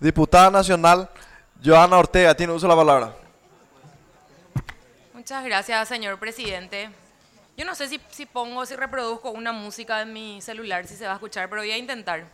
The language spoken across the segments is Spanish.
Diputada nacional, Johanna Ortega, tiene uso de la palabra. Muchas gracias, señor presidente. Yo no sé si reproduzco una música en mi celular, si se va a escuchar, pero voy a intentar.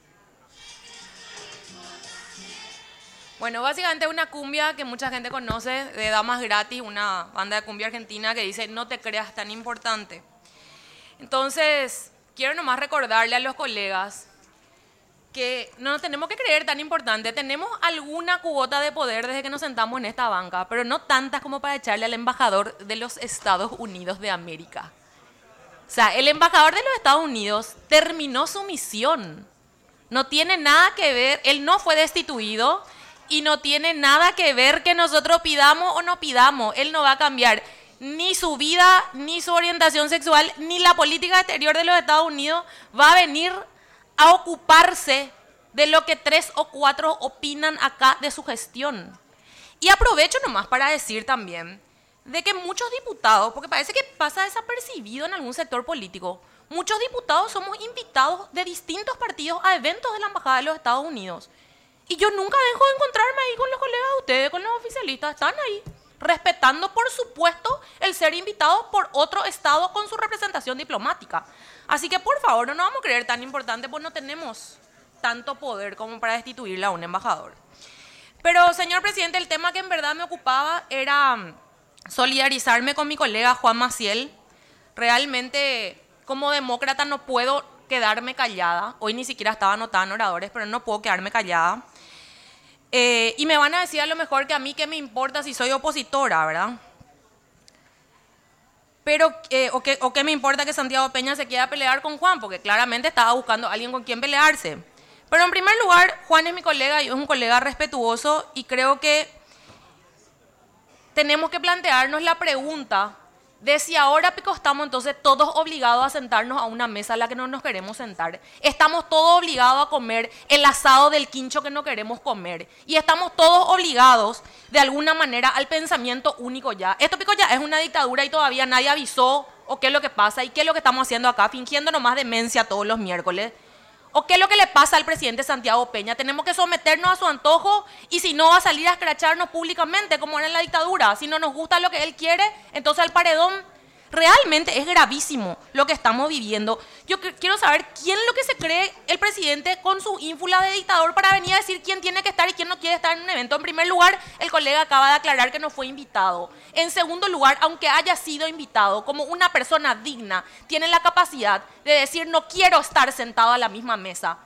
Bueno, básicamente una cumbia que mucha gente conoce, de Damas Gratis, una banda de cumbia argentina que dice "No te creas tan importante". Entonces, quiero nomás recordarle a los colegas que no nos tenemos que creer tan importante. Tenemos alguna cuota de poder desde que nos sentamos en esta banca, pero no tantas como para echarle al embajador de los Estados Unidos de América. O sea, el embajador de los Estados Unidos terminó su misión. No tiene nada que ver, él no fue destituido y no tiene nada que ver que nosotros pidamos o no pidamos. Él no va a cambiar ni su vida, ni su orientación sexual, ni la política exterior de los Estados Unidos. Va a venir a ocuparse de lo que 3 o 4 opinan acá de su gestión. Y aprovecho nomás para decir también de que muchos diputados, porque parece que pasa desapercibido en algún sector político, muchos diputados somos invitados de distintos partidos a eventos de la Embajada de los Estados Unidos. Y yo nunca dejo de encontrarme ahí con los colegas de ustedes, con los oficialistas, están ahí, respetando por supuesto el ser invitados por otro estado con su representación diplomática. Así que por favor, no nos vamos a creer tan importante, pues no tenemos tanto poder como para destituirle a un embajador. Pero, señor presidente, el tema que en verdad me ocupaba era solidarizarme con mi colega Juan Maciel. Realmente, como demócrata, no puedo quedarme callada. Hoy ni siquiera estaba anotada en oradores, pero no puedo quedarme callada. Y me van a decir a lo mejor que a mí qué me importa si soy opositora, ¿verdad? Pero, o qué me importa que Santiago Peña se quiera pelear con Juan, porque claramente estaba buscando a alguien con quien pelearse. Pero en primer lugar, Juan es mi colega y es un colega respetuoso y creo que tenemos que plantearnos la pregunta de si ahora pico estamos entonces todos obligados a sentarnos a una mesa a la que no nos queremos sentar. Estamos todos obligados a comer el asado del quincho que no queremos comer. Y estamos todos obligados, de alguna manera, al pensamiento único ya. Esto pico ya es una dictadura y todavía nadie avisó o qué es lo que pasa y qué es lo que estamos haciendo acá, fingiendo nomás demencia todos los miércoles. ¿O qué es lo que le pasa al presidente Santiago Peña? Tenemos que someternos a su antojo y si no va a salir a escracharnos públicamente como era en la dictadura. Si no nos gusta lo que él quiere, entonces al paredón. Realmente es gravísimo lo que estamos viviendo. Yo quiero saber quién es lo que se cree el presidente con su ínfula de dictador para venir a decir quién tiene que estar y quién no quiere estar en un evento. En primer lugar, el colega acaba de aclarar que no fue invitado. En segundo lugar, aunque haya sido invitado, como una persona digna, tiene la capacidad de decir no quiero estar sentado a la misma mesa.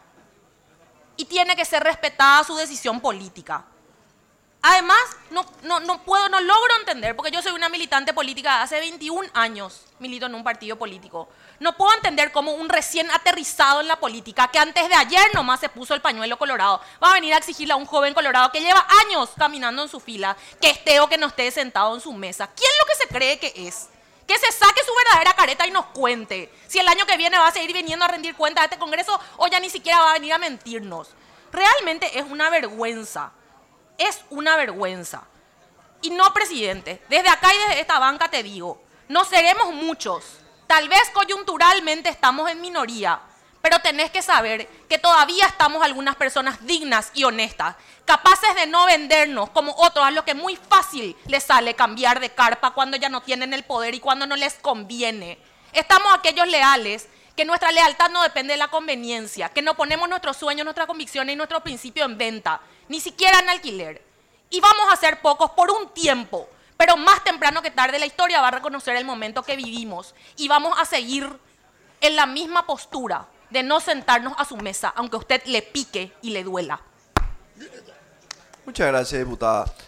Y tiene que ser respetada su decisión política. Además, no logro entender, porque yo soy una militante política hace 21 años, milito en un partido político. No puedo entender cómo un recién aterrizado en la política, que antes de ayer nomás se puso el pañuelo colorado, va a venir a exigirle a un joven colorado que lleva años caminando en su fila, que esté o que no esté sentado en su mesa. ¿Quién es lo que se cree que es? Que se saque su verdadera careta y nos cuente si el año que viene va a seguir viniendo a rendir cuenta de este Congreso o ya ni siquiera va a venir a mentirnos. Realmente es una vergüenza. Es una vergüenza. Y no, presidente, desde acá y desde esta banca te digo, no seremos muchos, tal vez coyunturalmente estamos en minoría, pero tenés que saber que todavía estamos algunas personas dignas y honestas, capaces de no vendernos como otros a los que muy fácil les sale cambiar de carpa cuando ya no tienen el poder y cuando no les conviene. Estamos aquellos leales que nuestra lealtad no depende de la conveniencia, que no ponemos nuestros sueños, nuestras convicciones y nuestros principios en venta, ni siquiera en alquiler. Y vamos a ser pocos por un tiempo, pero más temprano que tarde la historia va a reconocer el momento que vivimos y vamos a seguir en la misma postura de no sentarnos a su mesa, aunque a usted le pique y le duela. Muchas gracias, diputada.